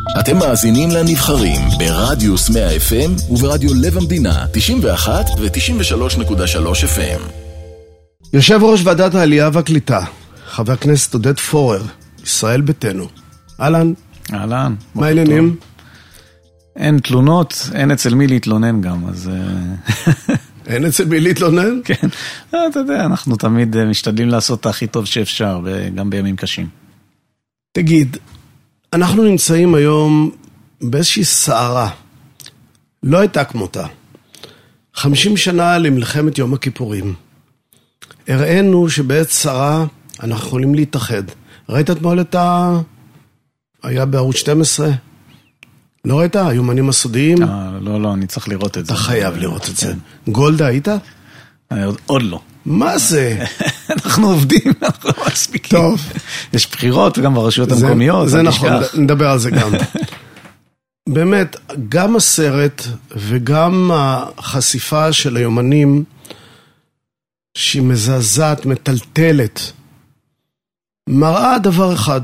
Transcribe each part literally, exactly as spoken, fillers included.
אתם מאזינים לנבחרים ברדיוס מאה אף אם וברדיו לב המדינה תשעים ואחת ו-תשעים ושלוש נקודה שלוש אף אם. יושב ראש ועדת העלייה והקליטה, חבר הכנסת עודד פורר, ישראל ביתנו. אהלן. אהלן. מה העניינים? אין תלונות, אין אצל מי להתלונן גם, אז... אין אצל מי להתלונן? כן. אתה יודע, אנחנו תמיד משתדלים לעשות את הכי טוב שאפשר, גם בימים קשים. תגיד, אנחנו נמצאים היום באיזושהי סערה. לא הייתה כמותה. חמישים שנה למלחמת יום הכיפורים. הראינו שבעת סערה אנחנו יכולים להתאחד. ראית אתמול את ה... היה בערוץ שתים עשרה? לא ראית? היומנים הסודיים? אה, לא, לא, אני צריך לראות את זה. אתה חייב לראות את זה. גולדה, היית? עוד לא. מה זה? אנחנו עובדים, אנחנו לא מספיקים. טוב. יש בחירות גם ברשויות המקומיות. זה נכון, נדבר על זה גם. באמת, גם הסרט וגם החשיפה של היומנים, שהיא מזעזעת, מטלטלת, מראה דבר אחד,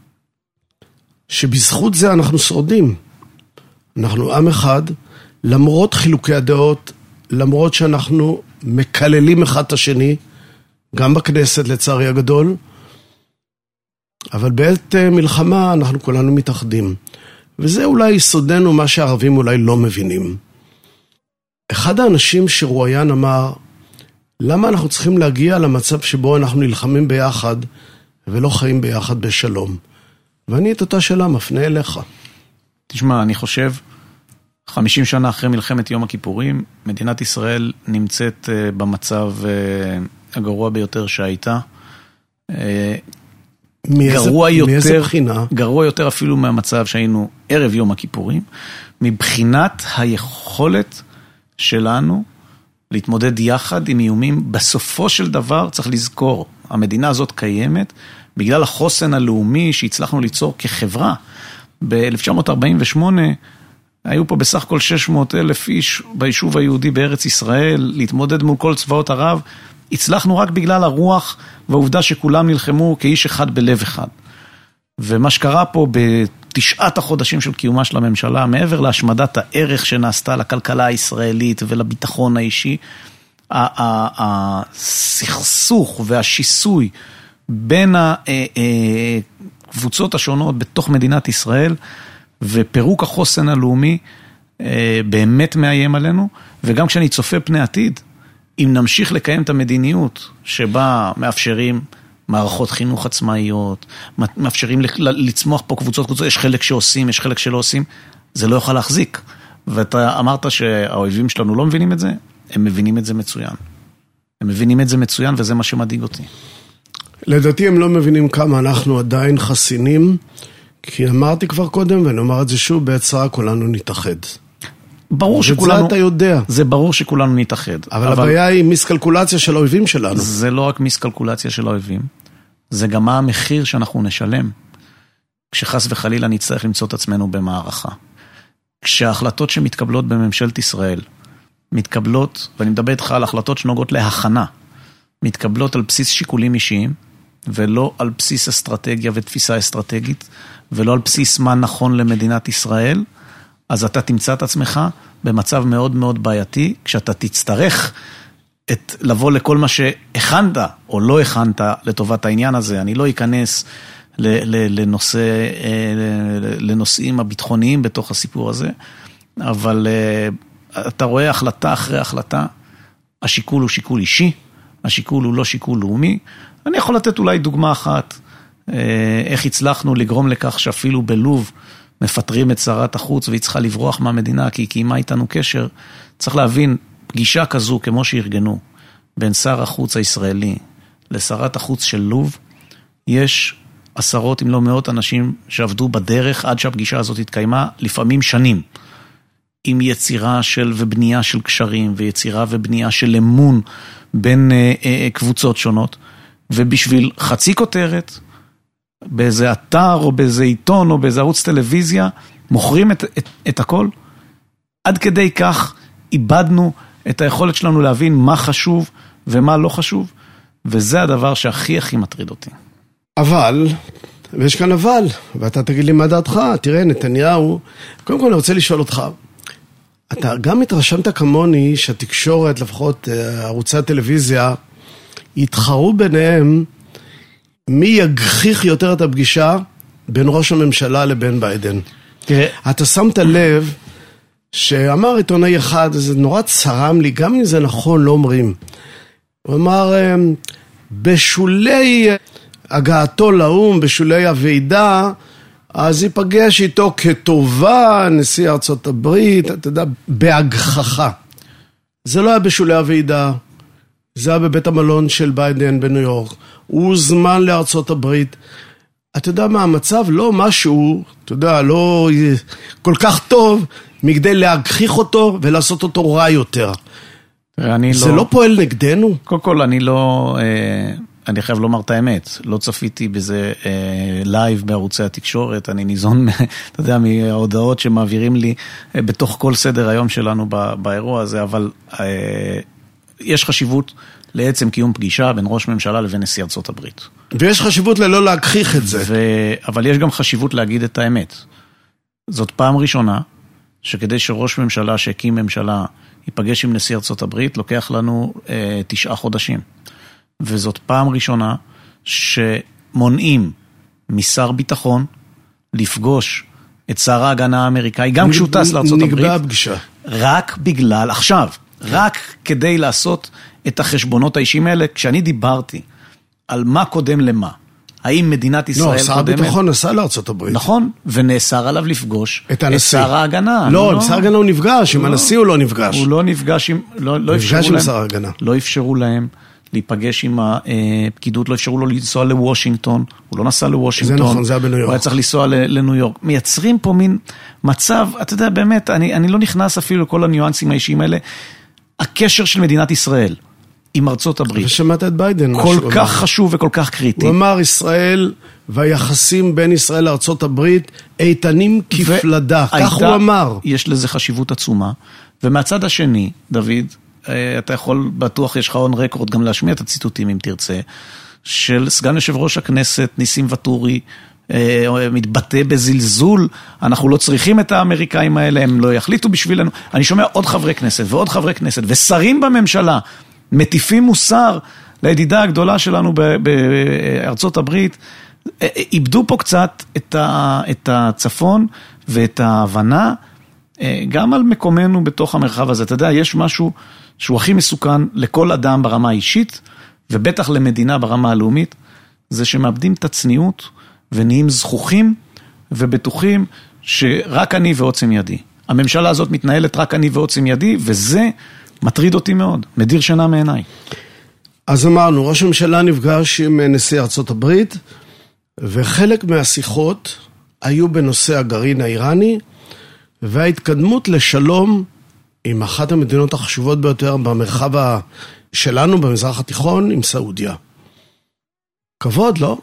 שבזכות זה אנחנו שורדים. אנחנו עם אחד, למרות חילוקי הדעות, למרות שאנחנו מקללים אחד את השני, גם בכנסת לצערי הגדול, אבל בעת מלחמה אנחנו כולנו מתאחדים. וזה אולי יסודנו מה שהערבים אולי לא מבינים. אחד האנשים שרואיין אמר, למה אנחנו צריכים להגיע למצב שבו אנחנו נלחמים ביחד, ולא חיים ביחד בשלום? ואני את אותה שאלה מפנה אליך. תשמע, אני חושב, חמישים שנה אחרי מלחמת יום הכיפורים, מדינת ישראל נמצאת במצב הגרוע ביותר שהייתה. גרוע יותר, גרוע יותר אפילו מהמצב שהיינו ערב יום הכיפורים, מבחינת היכולת שלנו להתמודד יחד עם איומים. בסופו של דבר צריך לזכור, המדינה הזאת קיימת בגלל החוסן הלאומי שהצלחנו ליצור כחברה. ב-אלף תשע מאות ארבעים ושמונה היו פה בסך הכל שש מאות אלף איש ביישוב היהודי בארץ ישראל, להתמודד מול כל צבאות ערב. הצלחנו רק בגלל הרוח והעובדה שכולם נלחמו כאיש אחד בלב אחד. ומה שקרה פה בתשעת החודשים של קיומה של הממשלה, מעבר להשמדת הערך שנעשתה לכלכלה הישראלית ולביטחון האישי, הסכסוך והשיסוי בין הקבוצות השונות בתוך מדינת ישראל, ופירוק החוסן הלאומי באמת מאיים עלינו. וגם כשאני צופה פני עתיד, אם נמשיך לקיים את המדיניות שבה מאפשרים מערכות חינוך עצמאיות, מאפשרים לצמוח פה קבוצות קבוצות, יש חלק שעושים, יש חלק שלא עושים, זה לא יוכל להחזיק. ואתה אמרת שהאויבים שלנו לא מבינים את זה, הם מבינים את זה מצוין. הם מבינים את זה מצוין, וזה מה שמדאיג אותי. לדעתי הם לא מבינים כמה אנחנו עדיין חסינים, כי אמרתי כבר קודם, ואני אומר את זה שוב, בעצרה כולנו נתאחד. ברור שכולנו... זה אתה יודע. זה ברור שכולנו נתאחד. אבל, אבל הבעיה היא מיסקלקולציה של האויבים שלנו. זה לא רק מיסקלקולציה של האויבים, זה גם מה המחיר שאנחנו נשלם, כשחס וחלילה נצטרך למצוא את עצמנו במערכה. כשההחלטות שמתקבלות בממשלת ישראל, מתקבלות, ואני מדבר איתך על החלטות שנוגעות להכנה, מתקבלות על בסיס שיקולים אישיים, ולא על בסיס אסטרטגיה ותפיסה אסטרטגית, ולא על בסיס מה נכון למדינת ישראל, אז אתה תמצא את עצמך במצב מאוד מאוד בעייתי, כשאתה תצטרך את, לבוא לכל מה שהכנת או לא הכנת לטובת העניין הזה. אני לא אכנס ל, ל, לנושא, לנושאים הביטחוניים בתוך הסיפור הזה, אבל אתה רואה החלטה אחרי החלטה, השיקול הוא שיקול אישי, השיקול הוא לא שיקול לאומי. אני יכול לתת אולי דוגמה אחת, איך הצלחנו לגרום לכך שאפילו בלוב מפטרים את שרת החוץ והיא צריכה לברוח מהמדינה כי היא קיימה איתנו קשר. צריך להבין, פגישה כזו כמו שארגנו בין שר החוץ הישראלי לשרת החוץ של לוב, יש עשרות אם לא מאות אנשים שעבדו בדרך עד שהפגישה הזאת התקיימה, לפעמים שנים, עם יצירה של ובנייה של קשרים ויצירה ובנייה של אמון בין אה, אה, קבוצות שונות, ובשביל חצי כותרת באיזה אתר או באיזה עיתון או באיזה ערוץ טלוויזיה מוכרים את, את, את הכל. עד כדי כך איבדנו את היכולת שלנו להבין מה חשוב ומה לא חשוב, וזה הדבר שהכי הכי מטריד אותי. אבל ויש כאן אבל, ואתה תגיד לי מה דעתך, תראה, נתניהו, קודם כל אני רוצה לשאול אותך, אתה גם התרשמת כמוני שהתקשורת, לפחות ערוצי הטלוויזיה, התחרו ביניהם מי יגחיך יותר את הפגישה בין ראש הממשלה לבין ביידן. תראה, אתה שמת לב שאמר עיתונאי אחד, זה נורא צרם לי, גם אם זה נכון, לא אומרים. הוא אמר, בשולי הגעתו לאום, בשולי הוועידה, אז ייפגש איתו כטובה, נשיא ארצות הברית, אתה יודע, בהגחכה. זה לא היה בשולי הוועידה, זה היה בבית המלון של ביידן בניו יורק. הוא הוזמן לארצות הברית. אתה יודע מה, המצב לא משהו, אתה יודע, לא כל כך טוב, מכדי להגחיך אותו ולעשות אותו רע יותר. זה לא, לא פועל נגדנו? קודם כל, אני לא, אני חייב לומר את האמת, לא צפיתי בזה לייב בערוצי התקשורת, אני ניזון, אתה יודע, מההודעות שמעבירים לי בתוך כל סדר היום שלנו באירוע הזה, אבל יש חשיבות לעצם קיום פגישה בין ראש ממשלה לבין נשיא ארצות הברית. ויש חשיבות ללא להגחיך את זה. ו... אבל יש גם חשיבות להגיד את האמת. זאת פעם ראשונה, שכדי שראש ממשלה שהקים ממשלה ייפגש עם נשיא ארצות הברית, לוקח לנו אה, תשעה חודשים. וזאת פעם ראשונה שמונעים משר ביטחון לפגוש את שר ההגנה האמריקאי, גם כשהוא טס לארצות הברית. נקבע פגישה. רק בגלל, עכשיו, רק כדי לעשות את החשבונות האישיים האלה, כשאני דיברתי על מה קודם למה, האם מדינת ישראל קודמת... לא, שר הביטחון נסע לארצות הברית. נכון, ונאסר עליו לפגוש את הנשיא. את שר ההגנה. לא, עם שר ההגנה הוא נפגש, עם הנשיא הוא לא נפגש. הוא לא נפגש עם... לא נפגש עם שר ההגנה. לא אפשרו להם להיפגש עם הפקידות, לא אפשרו לו לנסוע לוושינגטון, הוא לא נסע לוושינגטון. זה נכון, זה היה בניו יורק. הוא היה צריך לנסוע לניו יורק. מייצרים פה מין מצב, אתה יודע, באמת, אני, אני לא נכנס אפילו לכל הניואנסים האישיים האלה. הקשר של מדינת ישראל עם ארצות הברית. ושמעת את ביידן. כל כך חשוב וכל כך קריטי. הוא אמר ישראל והיחסים בין ישראל לארצות הברית איתנים כפלדה. כך הוא אמר. יש לזה חשיבות עצומה. ומהצד השני, דוד, אתה יכול, בטוח יש לך און רקורד גם להשמיע את הציטוטים אם תרצה, של סגן יושב ראש הכנסת ניסים ואטורי, מתבטא בזלזול, אנחנו לא צריכים את האמריקאים האלה, הם לא יחליטו בשבילנו. אני שומע עוד חברי כנסת ועוד חברי כנסת ושרים בממשלה מטיפים מוסר לידידה הגדולה שלנו בארצות הברית, איבדו פה קצת את הצפון ואת ההבנה גם על מקומנו בתוך המרחב הזה. אתה יודע, יש משהו שהוא הכי מסוכן לכל אדם ברמה האישית ובטח למדינה ברמה הלאומית, זה שמאבדים את הצניעות ונהיים זכוכים ובטוחים שרק אני ועוצם ידי. הממשלה הזאת מתנהלת רק אני ועוצם ידי, וזה מטריד אותי מאוד, מדיר שינה מעיניי. אז אמרנו, ראש הממשלה נפגש עם נשיא ארצות הברית, וחלק מהשיחות היו בנושא הגרעין האיראני, וההתקדמות לשלום עם אחת המדינות החשובות ביותר במרחב שלנו, במזרח התיכון, עם סעודיה. כבוד, לא?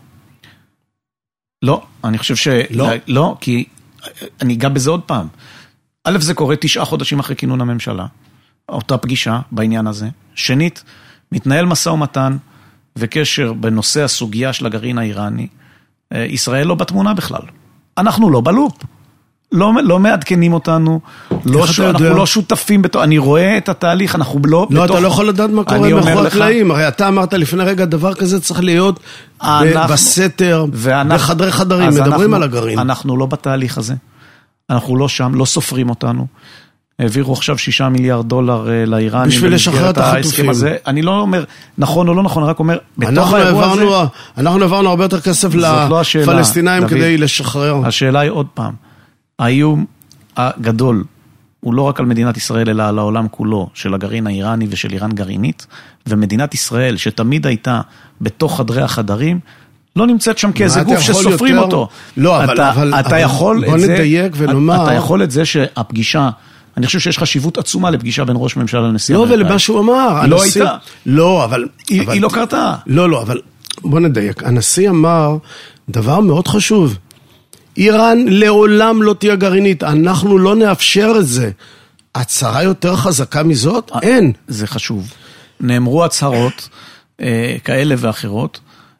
לא, אני חושב ש... לא, לא, כי אני אגע בזה עוד פעם. א', זה קורה תשעה חודשים אחרי כינון הממשלה, אותה פגישה בעניין הזה. שנית, מתנהל משא ומתן וקשר בנושא הסוגיה של הגרעין האיראני. ישראל לא בתמונה בכלל. אנחנו לא בלופ. לא, לא מעדכנים אותנו, לא ש... אנחנו לא שותפים, בת... אני רואה את התהליך, אנחנו לא... לא, בתוך... אתה לא יכול לדעת מה קורה מאחורי הקלעים, הרי אתה אמרת לפני רגע, דבר כזה צריך להיות אנחנו... בסתר, ואנחנו... בחדרי חדרים, מדברים אנחנו... על הגרעין. אנחנו לא בתהליך הזה, אנחנו לא שם, לא סופרים אותנו, העבירו עכשיו שישה מיליארד דולר לאיראנים, בשביל לשחרר את החטופים. הזה. אני לא אומר נכון או לא נכון, רק אומר, בתוך האירוע הזה... אנחנו העברנו הרבה יותר כסף לפלסטינאים לא כדי לשחרר. השאלה היא עוד פעם, האיום הגדול הוא לא רק על מדינת ישראל, אלא על העולם כולו, של הגרעין האיראני ושל איראן גרעינית, ומדינת ישראל, שתמיד הייתה בתוך חדרי החדרים, לא נמצאת שם כאיזה גוף שסופרים יותר... אותו. לא, אבל, אתה, אבל, אתה אבל יכול בוא את נדייק זה, ונאמר... אתה יכול את זה שהפגישה, אני חושב שיש חשיבות עצומה לפגישה בין ראש ממשלה לנשיא לא, ולמה שהוא אמר. היא לא הנשיא... הייתה. לא, אבל... היא, אבל... היא לא קרתה. לא, לא, אבל בוא נדייק. הנשיא אמר דבר מאוד חשוב. איראן לעולם לא תהיה גרעינית, אנחנו לא נאפשר את זה. הצהרה יותר חזקה מזאת? אין. זה חשוב. נאמרו הצהרות אה, כאלה ואחרות,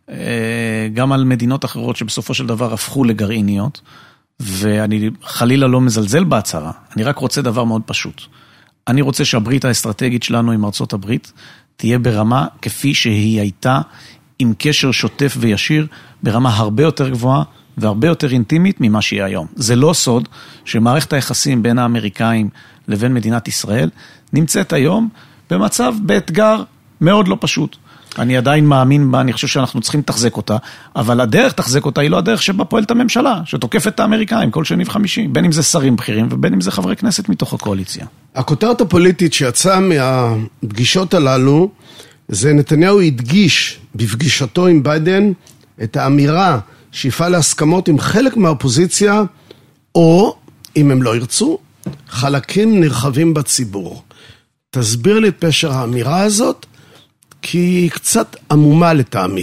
גם על מדינות אחרות שבסופו של דבר הפכו לגרעיניות, ואני חלילה לא מזלזל בהצהרה, אני רק רוצה דבר מאוד פשוט. אני רוצה שהברית האסטרטגית שלנו עם ארצות הברית תהיה ברמה כפי שהיא הייתה, עם קשר שוטף וישיר, ברמה הרבה יותר גבוהה והרבה יותר אינטימית ממה שהיא היום. זה לא סוד שמערכת היחסים בין האמריקאים לבין מדינת ישראל נמצאת היום במצב, באתגר מאוד לא פשוט. אני עדיין מאמין בה, אני חושב שאנחנו צריכים לתחזק אותה, אבל הדרך תחזק אותה היא לא הדרך שבה פועלת הממשלה, שתוקפת את האמריקאים כל שני וחמישי, בין אם זה שרים בכירים ובין אם זה חברי כנסת מתוך הקואליציה. הכותרת הפוליטית שיצאה מהפגישות הללו, זה נתניהו הדגיש בפגישתו עם ביידן את האמירה שיפעל להסכמות עם חלק מהאופוזיציה, או אם הם לא ירצו, חלקים נרחבים בציבור. תסביר לי את פשר האמירה הזאת, כי היא קצת עמומה לטעמי.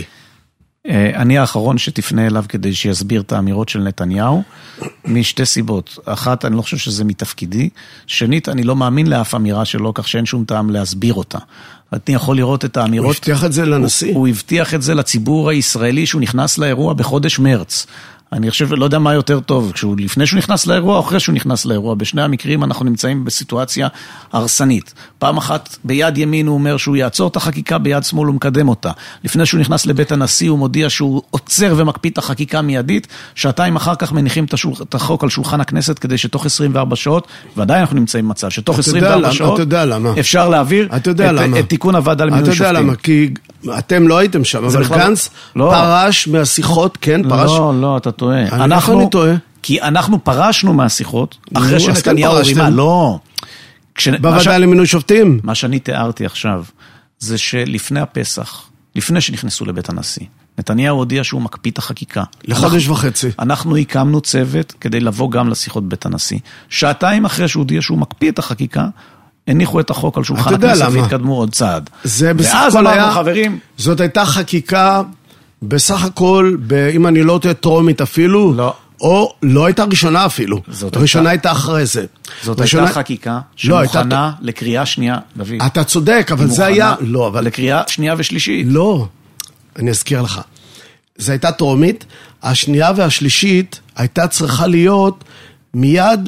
אני האחרון שתפנה אליו כדי שיסביר את האמירות של נתניהו, משתי סיבות. אחת, אני לא חושב שזה מתפקידי. שנית, אני לא מאמין לאף אמירה שלו, כך שאין שום טעם להסביר אותה. אני יכול לראות את האמירות... הוא הבטיח את זה לנשיא? הוא, הוא הבטיח את זה לציבור הישראלי שהוא נכנס לאירוע בחודש מרץ. אני חושב, לא יודע מה יותר טוב, כשהוא, לפני שהוא נכנס לאירוע או אחרי שהוא נכנס לאירוע. בשני המקרים אנחנו נמצאים בסיטואציה הרסנית. פעם אחת ביד ימין הוא אומר שהוא יעצור את החקיקה, ביד שמאל הוא מקדם אותה. לפני שהוא נכנס לבית הנשיא הוא מודיע שהוא עוצר ומקפיא את החקיקה מיידית, שעתיים אחר כך מניחים את החוק על שולחן הכנסת כדי שתוך עשרים וארבע שעות, ועדיין אנחנו נמצאים במצב, שתוך עשרים וארבע שעות אפשר להעביר את, את תיקון הוועדה למינוי שופטים. אתה יודע למה, כי אתם לא הייתם שם, אבל גנץ לא. פרש מהשיחות, כן, פרש. לא, לא, אתה טועה. אני אנחנו, אני טועה. כי אנחנו פרשנו מהשיחות, אחרי שנתניהו רימה, לא. כש... בוועדה למינוי שופטים. מה שאני תיארתי עכשיו, זה שלפני הפסח, לפני שנכנסו לבית הנשיא, נתניהו הודיע שהוא מקפיא את החקיקה. לחודש אנחנו, וחצי. אנחנו הקמנו צוות כדי לבוא גם לשיחות בית הנשיא. שעתיים אחרי שהוא הודיע שהוא מקפיא את החקיקה, הניחו את החוק על שולחן הכנסת והתקדמו עוד צעד. זה בסך הכל היה, חברים, זאת הייתה חקיקה בסך הכל, אם אני לא תהיה טרומית אפילו, לא. או לא הייתה ראשונה אפילו. ראשונה הייתה אחרי זה. זאת הייתה חקיקה שמוכנה לקריאה שנייה, דוד. אתה צודק, אבל זה היה... לא, אבל לקריאה שנייה ושלישית. לא, אני אזכיר לך. זה הייתה טרומית, השנייה והשלישית הייתה צריכה להיות מיד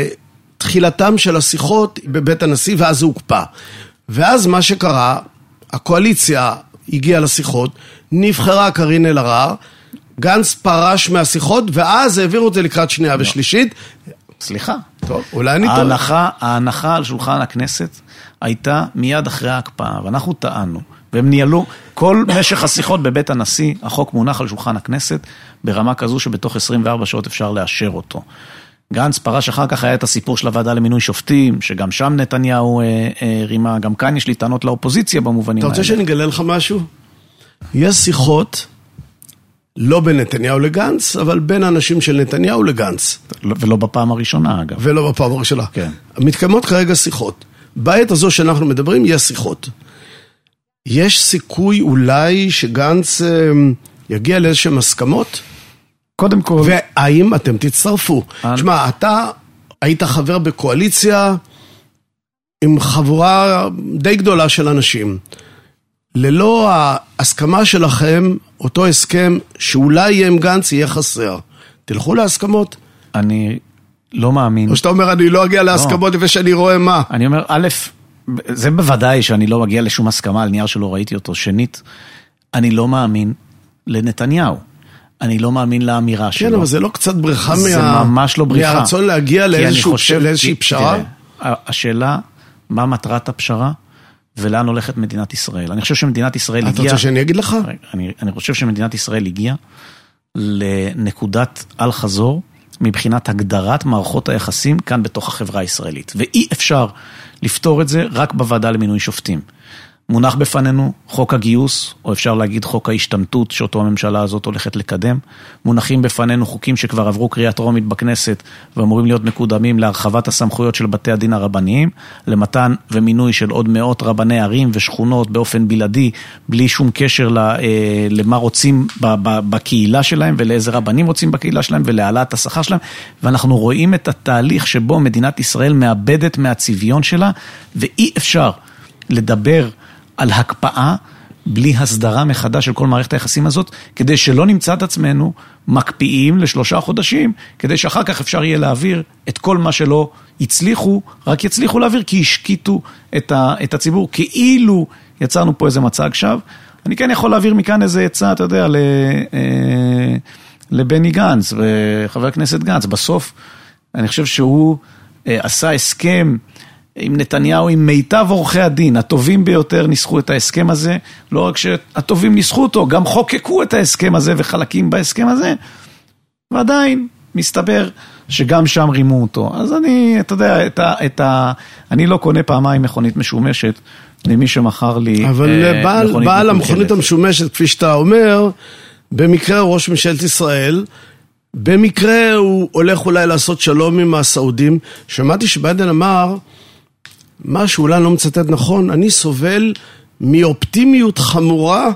בתחילתם של השיחות בבית הנשיא, ואז זה הוקפא. ואז מה שקרה, הקואליציה הגיעה לשיחות, נבחרה קארין אלהרר, גנץ פרש מהשיחות, ואז העבירו את זה לקראת שנייה ושלישית. סליחה. טוב, אולי אני טועה. ההנחה, ההנחה על שולחן הכנסת הייתה מיד אחרי ההקפאה, ואנחנו טענו, והם ניהלו כל משך השיחות בבית הנשיא, החוק מונח על שולחן הכנסת, ברמה כזו שבתוך עשרים וארבע שעות אפשר לאשר אותו. גנץ פרש אחר כך היה את הסיפור של הוועדה למינוי שופטים, שגם שם נתניהו אה, אה, רימה, גם כאן יש לי טענות לאופוזיציה במובנים האלה. אתה רוצה שאני אגלה לך משהו? יש שיחות, לא בין נתניהו לגנץ, אבל בין האנשים של נתניהו לגנץ. ולא בפעם הראשונה, אגב. ולא בפעם הראשונה. כן. מתקיימות כרגע שיחות. בעת הזו שאנחנו מדברים, יש שיחות. יש סיכוי אולי שגנץ אה, יגיע לאיזשהם הסכמות? קודם כל... והאם אתם תצטרפו? תשמע, אתה היית חבר בקואליציה עם חבורה די גדולה של אנשים. ללא ההסכמה שלכם, אותו הסכם שאולי יהיה עם גנץ יהיה חסר. תלכו להסכמות? אני לא מאמין. או שאתה אומר, אני לא אגיע להסכמות לפני שאני רואה מה. אני אומר, א', זה בוודאי שאני לא מגיע לשום הסכמה על נייר שלא ראיתי אותו. שנית, אני לא מאמין לנתניהו. אני לא מאמין לאמירה שלו. כן, אבל זה לא קצת בריחה זה מה... ממש לא בריחה. מהרצון להגיע לאיזושהי פשרה? השאלה, מה מטרת הפשרה? ולאן הולכת מדינת ישראל? אני חושב שמדינת ישראל הגיעה... אתה רוצה שאני אגיד לך? אני, אני חושב שמדינת ישראל הגיעה לנקודת על חזור, מבחינת הגדרת מערכות היחסים כאן בתוך החברה הישראלית. ואי אפשר לפתור את זה רק בוועדה למינוי שופטים. מונח בפנינו חוק הגיוס, או אפשר להגיד חוק ההשתמטות, שאותו הממשלה הזאת הולכת לקדם. מונחים בפנינו חוקים שכבר עברו קריאה טרומית בכנסת, ואמורים להיות מקודמים להרחבת הסמכויות של בתי הדין הרבניים, למתן ומינוי של עוד מאות רבני ערים ושכונות באופן בלעדי, בלי שום קשר למה רוצים בקהילה שלהם, ולאיזה רבנים רוצים בקהילה שלהם, ולהעלאת השכר שלהם. ואנחנו רואים את התהליך שבו מדינת ישראל מאבדת מהצביון שלה, ואי אפשר לדבר על הקפאה בלי הסדרה מחדש של כל מערכת היחסים הזאת, כדי שלא נמצא את עצמנו מקפיאים לשלושה חודשים, כדי שאחר כך אפשר יהיה להעביר את כל מה שלא הצליחו, רק יצליחו להעביר, כי השקיטו את, ה, את הציבור, כאילו יצרנו פה איזה מצג שווא. אני כן יכול להעביר מכאן איזה יצא, אתה יודע, ל, אה, לבני גנץ, וחבר הכנסת גנץ. בסוף, אני חושב שהוא אה, עשה הסכם עם נתניהו, עם מיטב עורכי הדין, הטובים ביותר ניסחו את ההסכם הזה, לא רק שהטובים ניסחו אותו, גם חוקקו את ההסכם הזה וחלקים בהסכם הזה, ועדיין מסתבר שגם שם רימו אותו. אז אני, אתה יודע, את ה, את ה, אני לא קונה פעמיים מכונית משומשת, למי שמחר לי אבל אה, בעל, בעל המכונית המשומשת, כפי שאתה אומר, במקרה ראש ממשלת ישראל, במקרה הוא הולך אולי לעשות שלום עם הסעודים. שמעתי שביידן אמר, מה שאולי לא מצטט נכון, אני סובל מאופטימיות חמורה,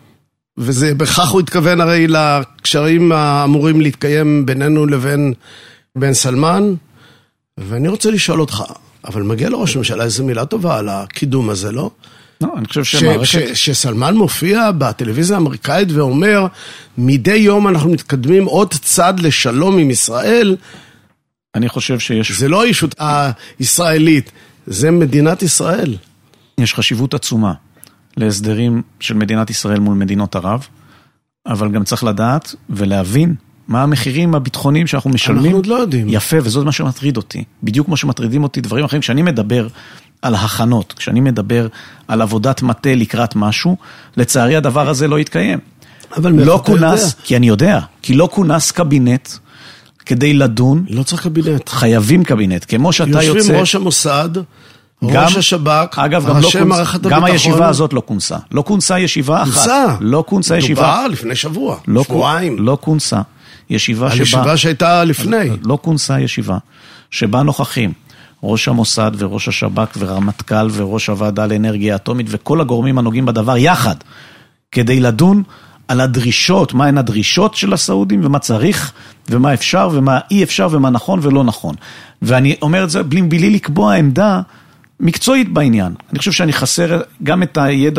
וזה בכך הוא התכוון הרי לקשרים האמורים להתקיים בינינו לבין בן סלמן, ואני רוצה לשאול אותך, אבל מגיע לראש הממשלה איזו מילה טובה על הקידום הזה, לא? לא, אני חושב שמערכת... שסלמן מופיע בטלוויזיה האמריקאית ואומר, מדי יום אנחנו מתקדמים עוד צד לשלום עם ישראל, אני חושב שיש... זה לא הישות הישראלית, זה מדינת ישראל. יש חשיבות עצומה להסדרים של מדינת ישראל מול מדינות ערב, אבל גם צריך לדעת ולהבין מה המחירים הביטחוניים שאנחנו משלמים. אנחנו עוד לא יודעים. יפה, וזאת מה שמטריד אותי. בדיוק כמו שמטרידים אותי דברים אחרים. כשאני מדבר על הכנות, כשאני מדבר על עבודת מטה לקראת משהו, לצערי הדבר הזה לא יתקיים. אבל לא כונס, כי אני יודע, כי לא כונס קבינט כדי לדון. לא צריך קבינט. חייבים קבינט, כמו שאתה יוצא... יושבים ראש המוסד, גם, ראש השב"כ, אגב, גם, לא קונס, גם הישיבה הזאת לא כונסה. לא כונסה ישיבה אחת. כונסה. לא כונסה ישיבה. דובר לפני שבוע, לא שבועיים. לא כונסה. ישיבה שבה... הישיבה שהייתה לפני. לא כונסה ישיבה. שבה נוכחים ראש המוסד וראש השב"כ ורמטכ"ל וראש הוועדה לאנרגיה אטומית וכל הגורמים הנוגעים בדבר יחד, כדי לדון על הדרישות, מה הן הדרישות של הסעודים ומה צריך ומה אפשר ומה אי אפשר ומה נכון ולא נכון. ואני אומר את זה בלי, בלי לקבוע עמדה מקצועית בעניין. אני חושב שאני חסר גם את הידע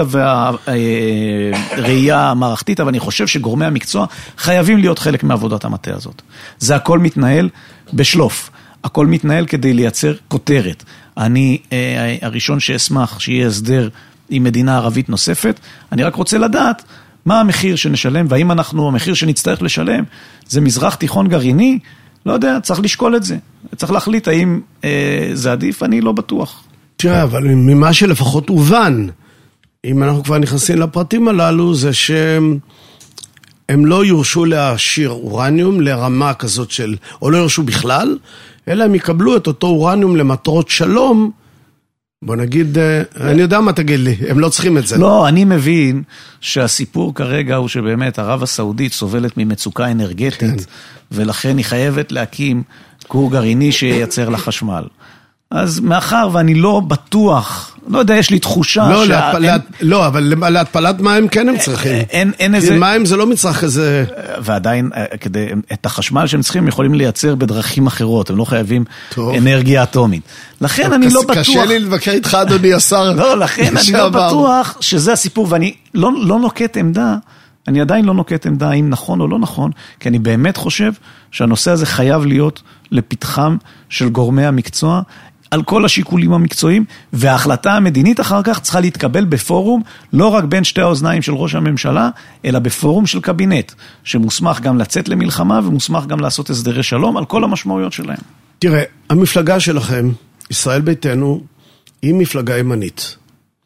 והראייה המערכתית, אבל אני חושב שגורמי המקצוע חייבים להיות חלק מעבודת המטה הזאת. זה הכל מתנהל בשלוף. הכל מתנהל כדי לייצר כותרת. אני אה, הראשון שאשמח שיהיה הסדר עם מדינה ערבית נוספת. אני רק רוצה לדעת מה המחיר שנשלם, והאם אנחנו, המחיר שנצטרך לשלם, זה מזרח תיכון גרעיני? לא יודע, צריך לשקול את זה. צריך להחליט האם אה, זה עדיף, אני לא בטוח. תראה, אבל ממה שלפחות הובן, אם אנחנו כבר נכנסים לפרטים הללו, זה שהם לא יורשו להשאיר אורניום לרמה כזאת של, או לא יורשו בכלל, אלא הם יקבלו את אותו אורניום למטרות שלום. בוא נגיד, אני יודע מה תגיד לי, הם לא צריכים את זה. לא, אני מבין שהסיפור כרגע הוא שבאמת ערב הסעודית סובלת ממצוקה אנרגטית, ולכן היא חייבת להקים כור גרעיני שייצר לה חשמל. אז מאחר ואני לא בטוח, לא יודע, יש לי תחושה לא, להתפלת, לא, אבל להתפלת מים כן הם צריכים. אין, אין איזה... מים זה לא מצרך כזה... ועדיין, כדי, את החשמל שהם צריכים יכולים לייצר בדרכים אחרות, הם לא חייבים טוב. אנרגיה אטומית. לכן אני לא בטוח... קשה לי לבקר איתך, אדוני השר. לא, לכן אני לא בטוח שזה הסיפור, ואני לא, לא נוקט עמדה, אני עדיין לא נוקט עמדה אם נכון או לא נכון, כי אני באמת חושב שהנושא הזה חייב להיות לפתחם של גורמי המקצוע, על כל השיקולים המקצועיים, וההחלטה המדינית אחר כך צריכה להתקבל בפורום, לא רק בין שתי האוזניים של ראש הממשלה, אלא בפורום של קבינט, שמוסמך גם לצאת למלחמה, ומוסמך גם לעשות הסדרי שלום, על כל המשמעויות שלהם. תראה, המפלגה שלכם, ישראל ביתנו, היא מפלגה ימנית.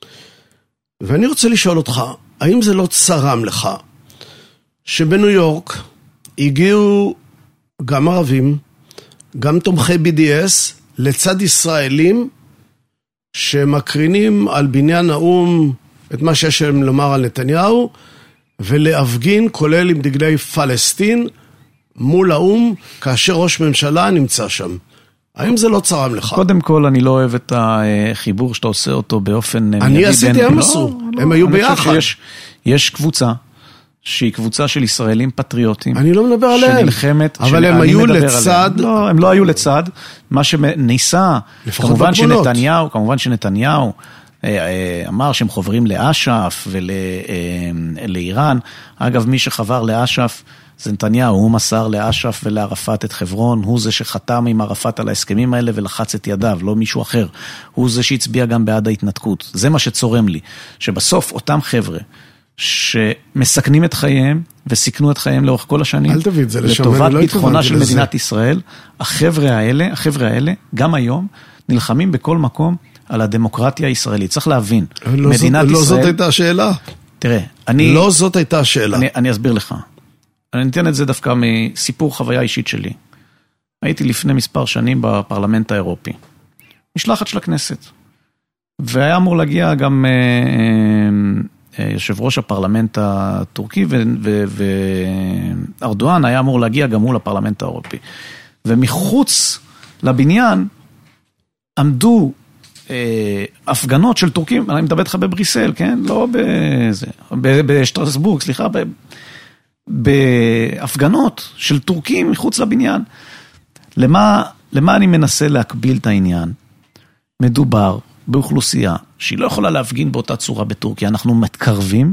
ואני רוצה לשאול אותך, האם זה לא צרם לך, שבניו יורק הגיעו גם ערבים, גם תומכי בי די אס, לצד ישראלים שמקרינים על בניין האום את מה שיש להם לומר על נתניהו, ולהפגין כולל עם דגלי פלסטין מול האום, כאשר ראש ממשלה נמצא שם. האם זה לא צרם לך? קודם כל, אני לא אוהב את החיבור שאתה עושה אותו באופן... אני עשיתי, הם עשו. הם היו ביחד. יש קבוצה שהיא קבוצה של ישראלים פטריוטים. אני לא מדבר עליהם. שנלחמת... אבל הם היו לצד... לא, הם לא היו לצד. מה שניסה, כמובן שנתניהו, כמובן שנתניהו אמר שהם חוברים לאש"ף ולאיראן. אגב, מי שחבר לאש"ף זה נתניהו, הוא מסר לאש"ף ולערפאת את חברון, הוא זה שחתם עם ערפאת על ההסכמים האלה ולחץ את ידיו, לא מישהו אחר. הוא זה שהצביע גם בעד ההתנתקות. זה מה שצורם לי, שבסוף אותם חבר'ה שמסכנים את חייהם וסיכנו את חייהם לאורך כל השנים, אל תביא את זה לשם, לטובת לא ביטחונה של לזה. מדינת ישראל, החבר'ה האלה, החבר'ה האלה, גם היום, נלחמים בכל מקום על הדמוקרטיה הישראלית. צריך להבין, לא מדינת זאת, ישראל... לא זאת הייתה השאלה. תראה, אני... לא זאת הייתה השאלה. אני, אני אסביר לך. אני אתן את זה דווקא מסיפור חוויה אישית שלי. הייתי לפני מספר שנים בפרלמנט האירופי. משלחת של הכנסת. והיה אמור להגיע גם אה, אה, יושב ראש הפרלמנט הטורקי, וארדואן היה אמור להגיע גם מול הפרלמנט האירופי. ומחוץ לבניין עמדו אה, הפגנות של טורקים, אני מדבר איתך בבריסל, כן? לא בזה, בשטרסבורג, סליחה, ב... בהפגנות של טורקים מחוץ לבניין. למה, למה אני מנסה להקביל את העניין? מדובר באוכלוסייה שהיא לא יכולה להפגין באותה צורה בטורקיה. אנחנו מתקרבים,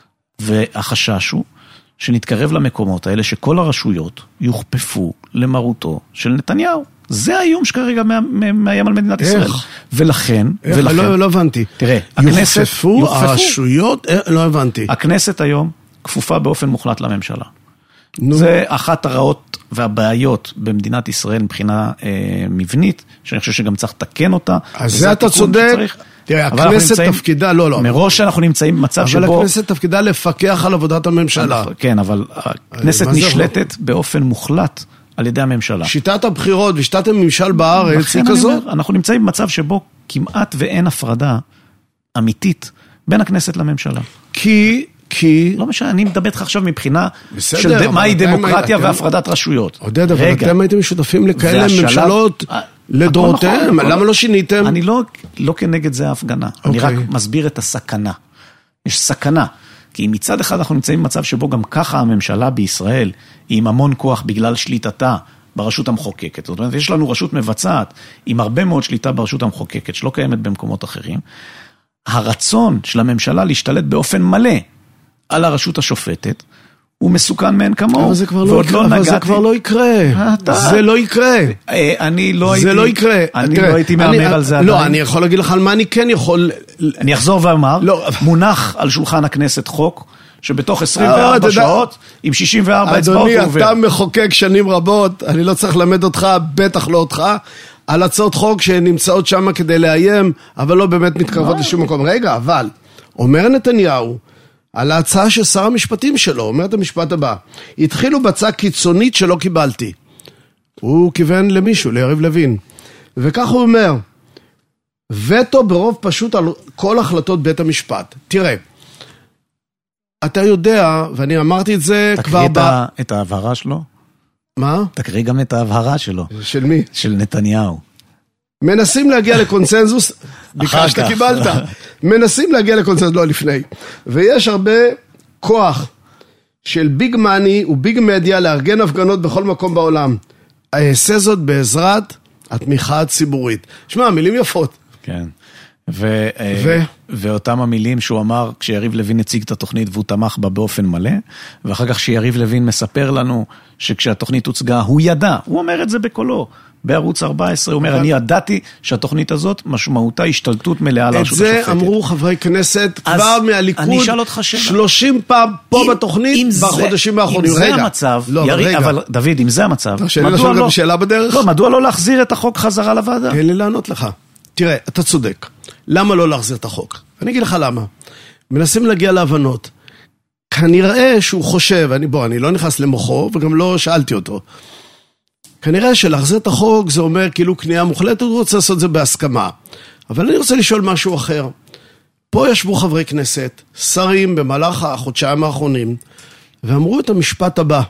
והחשש הוא שנתקרב למקומות האלה שכל הרשויות יוכפפו למרותו של נתניהו. זה האיום שכרגע מאיים על מדינת ישראל. ולכן, ולכן... לא, לא הבנתי. תראה, הכנסת... יוכפפו הרשויות? לא הבנתי. הכנסת היום כפופה באופן מוחלט לממשלה. זה אחת הרעות והבעיות במדינת ישראל מבחינה אה, מבנית, שאני חושב שגם צריך לתקן אותה. אז זה אתה צודק. תראה, הכנסת תפקידה, לא, לא. מראש אנחנו נמצאים במצב שבו... אבל הכנסת תפקידה לפקח על עבודת הממשלה. כן, אבל הכנסת נשלטת באופן מוחלט על ידי הממשלה. שיטת הבחירות ושיטת הממשל בארץ היא כזאת. אנחנו נמצאים במצב שבו כמעט ואין הפרדה אמיתית בין הכנסת לממשלה. כי... כי... לא משנה, אני מדבר איתך עכשיו מבחינה של מהי דמוקרטיה והפרדת רשויות. עודד, אבל אתם הייתם משותפים לכאלה ממשלות לדורותיהם, למה לא שיניתם? אני לא כנגד זה ההפגנה, אני רק מסביר את הסכנה. יש סכנה, כי מצד אחד אנחנו נמצאים במצב שבו גם ככה הממשלה בישראל היא עם המון כוח בגלל שליטתה ברשות המחוקקת. זאת אומרת, יש לנו רשות מבצעת עם הרבה מאוד שליטה ברשות המחוקקת, שלא קיימת במקומות אחרים. הרצון של הממשלה להשתלט באופן מלא על הרשות השופטת, הוא מסוכן מאין כמוהו. אבל זה כבר לא יקרה. אבל זה כבר לא יקרה. זה לא יקרה. אני לא הייתי... זה לא יקרה. אני לא הייתי מאמר על זה עדיין. לא, אני יכול להגיד לך על מה אני כן יכול... אני אחזור ואמר, מונח על שולחן הכנסת חוק, שבתוך עשרים וארבע שעות, עם שישים וארבע אצבעות הוא עובר. אדוני, אתה מחוקק שנים רבות, אני לא צריך למד אותך, בטח לא אותך, על הצעות חוק שנמצאות שם כדי לאיים, אבל לא באמת מתקרבות לשום מקום. רגע, אבל, אומר נתניהו, על ההצעה של שר המשפטים שלו, אומר את המשפט הבא, התחילו בהצעה קיצונית שלא קיבלתי. הוא כיוון למישהו, ליריב לוין. וכך הוא אומר, וטו ברוב פשוט על כל החלטות בית המשפט. תראה, אתה יודע, ואני אמרתי את זה כבר... תקריא ב... את ההבהרה שלו? מה? תקריא גם את ההבהרה שלו. של מי? של נתניהו. מנסים להגיע לקונסנזוס, ביקשת קיבלת, מנסים להגיע לקונסנזוס, לא לפני, ויש הרבה כוח של ביג מני וביג מדיה לארגן הפגנות בכל מקום בעולם. אעשה זאת בעזרת התמיכה הציבורית. שמע, מילים יפות. כן. ו... ו... ואותם המילים שהוא אמר כשיריב לוין הציג את התוכנית והוא תמך בה באופן מלא, ואחר כך שיריב לוין מספר לנו שכשהתוכנית הוצגה הוא ידע, הוא אומר את זה בקולו. בערוץ ארבע עשרה, הוא אומר, אני ידעתי שהתוכנית הזאת משמעותה השתלטות מלאה על הרשות השופטת. את זה אמרו חברי כנסת כבר מהליכוד שלושים פעם פה בתוכנית בחודשים האחרונים. אם זה המצב, אבל דוד, אם זה המצב, מדוע לא להחזיר את החוק חזרה לוועדה? תן לי לענות לך. תראה, אתה צודק. למה לא להחזיר את החוק? אני אגיד לך למה. מנסים להגיע להבנות. כנראה שהוא חושב, אני, בוא, אני לא נכנס למוחו וגם לא שאלתי אותו. כנראה שלהחזיר את החוק זה אומר כאילו קנייה מוחלטת, הוא רוצה לעשות את זה בהסכמה. אבל אני רוצה לשאול משהו אחר. פה ישבו חברי כנסת, שרים במהלך החודשיים האחרונים, ואמרו את המשפט הבא.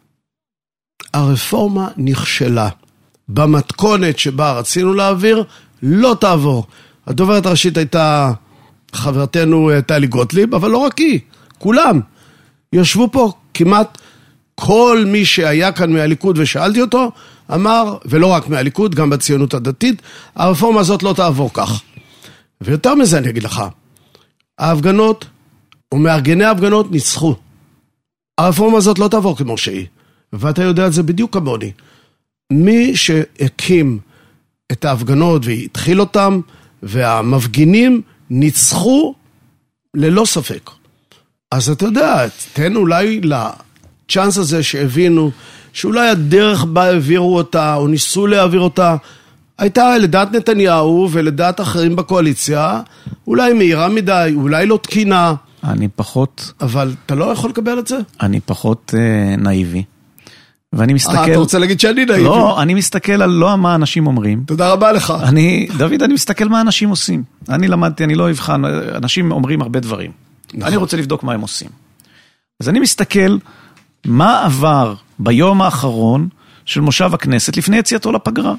הרפורמה נכשלה. במתכונת שבה רצינו להעביר, לא תעבור. הדוברת הראשית הייתה חברתנו טלי גוטליב, אבל לא רק היא, כולם. ישבו פה כמעט כל מי שהיה כאן מהליכוד ושאלתי אותו, אמר, ולא רק מהליכוד, גם בציונות הדתית, הרפורמה הזאת לא תעבור כך. ויותר מזה אני אגיד לך, ההפגנות ומארגני ההפגנות ניצחו. הרפורמה הזאת לא תעבור כמו שהיא, ואתה יודע את זה בדיוק כמוני. מי שהקים את ההפגנות והתחיל אותם, והמפגינים ניצחו ללא ספק. אז אתה יודע, תן אולי לצ'אנס הזה שהבינו, שאולי הדרך בה העבירו אותה, או ניסו להעביר אותה, הייתה לדעת נתניהו ולדעת אחרים בקואליציה, אולי מהירה מדי, אולי לא תקינה. אני פחות... אבל אתה לא יכול לקבל את זה? אני פחות אה, נאיבי. ואני מסתכל... אה, אתה רוצה להגיד שאני נאיבי? לא, אני מסתכל על לא מה אנשים אומרים. תודה רבה לך. אני, דוד, אני מסתכל מה אנשים עושים. אני למדתי, אני לא אבחן, אנשים אומרים הרבה דברים. נכון. אני רוצה לבדוק מה הם עושים. אז אני מסתכל מה עבר ביום האחרון של מושב הכנסת לפני יציאתו לפגרה.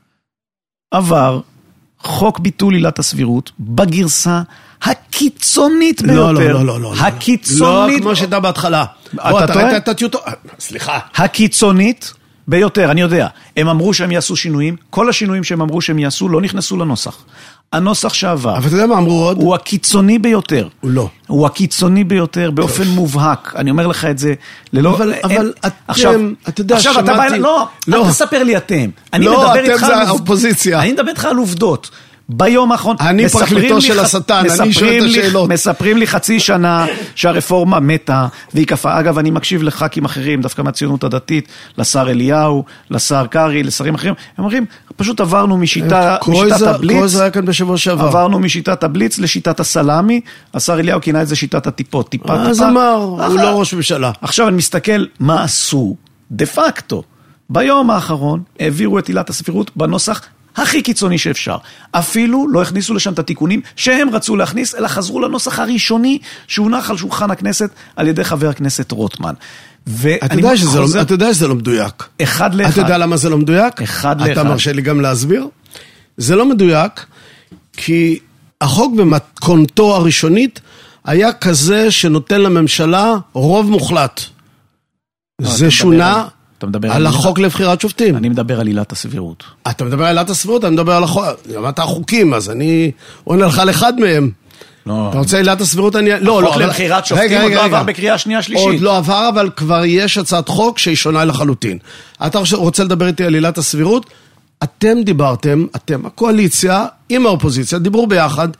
עבר חוק ביטול עילת הסבירות בגרסה הקיצונית ביותר. לא, לא, לא, לא. הקיצונית. לא, כמו שאתה בהתחלה. אתה טועה? אתה טיוטו... סליחה. הקיצונית ביותר, אני יודע. הם אמרו שהם יעשו שינויים, כל השינויים שהם אמרו שהם יעשו לא נכנסו לנוסח. הנוסח שעבר. אבל אתה יודע מה אמרו עוד? הוא הקיצוני ביותר. הוא לא. הוא הקיצוני ביותר באופן מובהק. אני אומר לך את זה ללא... אבל, אבל אתם, עכשיו, אתה יודע, עכשיו שמעתי... אתה בא... לא, לא. אל תספר לי אתם. אני לא, מדבר אתם זה האופוזיציה. אני מדבר איתך על עובדות. ביום האחרון, אני פרקליטו של השטן, אני שואל את השאלות. מספרים לי חצי שנה שהרפורמה מתה, והיא קפה. אגב, אני מקשיב לח"כים אחרים, דווקא מהציונות הדתית, לשר אליהו, לשר קרי, לשרים אחרים. הם אומרים, פשוט עברנו משיטת הבליץ, קרויזר היה כאן בשבוע שעבר. עברנו משיטת הבליץ לשיטת הסלאמי, השר אליהו כינה את זה שיטת הטיפות, טיפה טיפה. אז אמר, הוא לא ראש ממשלה. עכשיו אני מסתכל מה עשו, דה פקטו. ביום האחרון העבירו את עילת הסבירות בנוסח הכי קיצוני שאפשר. אפילו לא הכניסו לשם את התיקונים שהם רצו להכניס, אלא חזרו לנוסח הראשוני שהונח על שולחן הכנסת על ידי חבר הכנסת רוטמן. אתה יודע שזה לא, אתה יודע שזה לא מדויק. אחד לאחד. אתה יודע למה זה לא מדויק? אחד לאחד. אתה מרשה לי גם להסביר? זה לא מדויק, כי החוק במתכונתו הראשונית היה כזה שנותן לממשלה רוב מוחלט. זה שונה... על החוק לבחירת שופטים. אני מדבר על עילת הסבירות. אתה מדבר על עילת הסבירות, אני מדבר על החוק. אמרת החוקים, אז אני עונה לך על אחד מהם. אתה רוצה עילת הסבירות? החוק לבחירת שופטים עוד לא עבר בקריאה שנייה שלישית. עוד לא עבר, אבל כבר יש הצעת חוק שהיא שונה לחלוטין. אתה רוצה לדבר איתי על עילת הסבירות? אתם דיברתם, אתם, הקואליציה עם האופוזיציה, דיברו ביחד,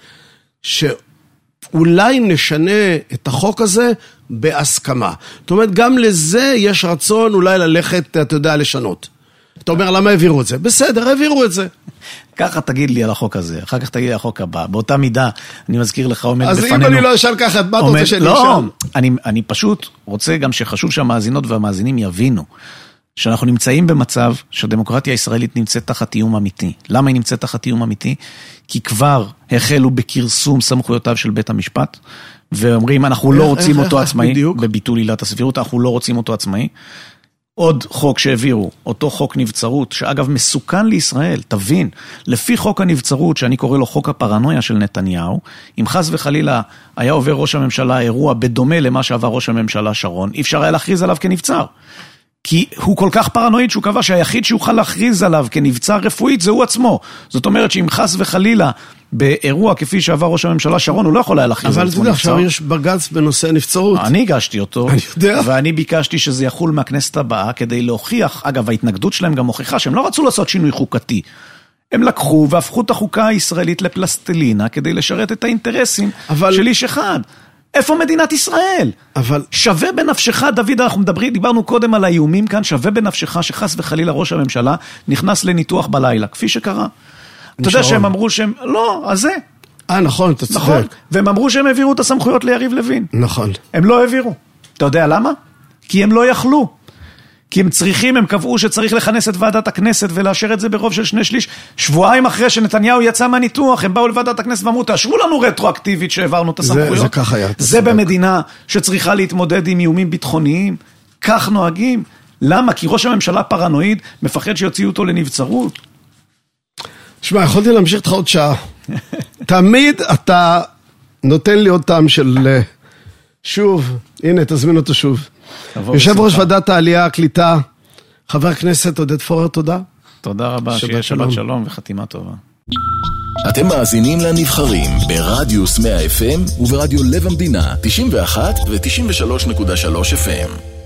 שאולי נשנה את החוק הזה בהסכמה. זאת אומרת, גם לזה יש רצון אולי ללכת, אתה יודע, לשנות. אתה אומר, למה העבירו את זה? בסדר, העבירו את זה. ככה תגיד לי על החוק הזה, אחר כך תגיד לי על החוק הבא. באותה מידה, אני מזכיר לך, עומד אז בפנינו. אז אם אני לא אשאל ככה, מה אתה רוצה שאני אשאל? לא, אני, אני פשוט רוצה גם שחשוב שהמאזינות והמאזינים יבינו, שאנחנו נמצאים במצב שהדמוקרטיה הישראלית נמצאת תחת איום אמיתי. למה היא נמצאת תחת איום אמיתי? כי כבר החלו בכרסום סמכויותיו של בית המשפט, ואומרים, אנחנו לא רוצים אותו עצמאי, בביטול עילת הסבירות, אנחנו לא רוצים אותו עצמאי. עוד חוק שהעבירו, אותו חוק נבצרות, שאגב מסוכן לישראל, תבין, לפי חוק הנבצרות, שאני קורא לו חוק הפרנויה של נתניהו, אם חס וחלילה היה עובר ראש הממשלה אירוע בדומה למה שעבר ראש הממשלה שרון, אי אפשר היה להכריז עליו כנבצר. כי הוא כל כך פרנואיד שהוא קבע שהיחיד שיוכל להכריז עליו כנבצר רפואית זה הוא עצמו. זאת אומרת שאם חס וחלילה באירוע כפי שעבר ראש הממשלה שרון, הוא לא יכול היה להכריז על עצמו נבצר. אבל אתה יודע, עכשיו יש בג"ץ בנושא נבצרות. אני הגשתי אותו, אני יודע. ואני ביקשתי שזה יחול מהכנסת הבאה כדי להוכיח, אגב ההתנגדות שלהם גם הוכיחה שהם לא רצו לעשות שינוי חוקתי. הם לקחו והפכו את החוקה הישראלית לפלסטלינה כדי לשרת את האינטרסים אבל... של איש אחד. איפה מדינת ישראל? אבל... שווה בנפשך, דוד, אנחנו מדברים, דיברנו קודם על האיומים כאן, שווה בנפשך שחס וחלילה ראש הממשלה נכנס לניתוח בלילה, כפי שקרה. אתה יודע שהם אמרו שהם, לא, אז זה. אה, נכון, אתה צודק. נכון, והם אמרו שהם העבירו את הסמכויות ליריב לוין. נכון. הם לא העבירו. אתה יודע למה? כי הם לא יכלו. כי הם צריכים, הם קבעו שצריך לכנס את ועדת הכנסת ולאשר את זה ברוב של שני שליש. שבועיים אחרי שנתניהו יצא מהניתוח, הם באו לוועדת הכנסת ואמרו, תאשרו לנו רטרואקטיבית שהעברנו את הסמכויות. זה, זה כך היה. זה במדינה שצריכה להתמודד עם איומים ביטחוניים. כך נוהגים. למה? כי ראש הממשלה פרנואיד מפחד שיוציאו אותו לנבצרות. שמע, יכולתי להמשיך איתך עוד שעה. תמיד אתה נותן לי עוד טעם של... שוב, הנה, תזמין אותו שוב. יושב ראש ועדת העלייה, הקליטה, חבר הכנסת עודד פורר, תודה. תודה רבה, שיהיה שבת שלום וחתימה טובה. אתם מאזינים לנבחרים ברדיוס מאה אף אם וברדיו לב המדינה תשעים ואחת ו-תשעים ושלוש נקודה שלוש אף אם.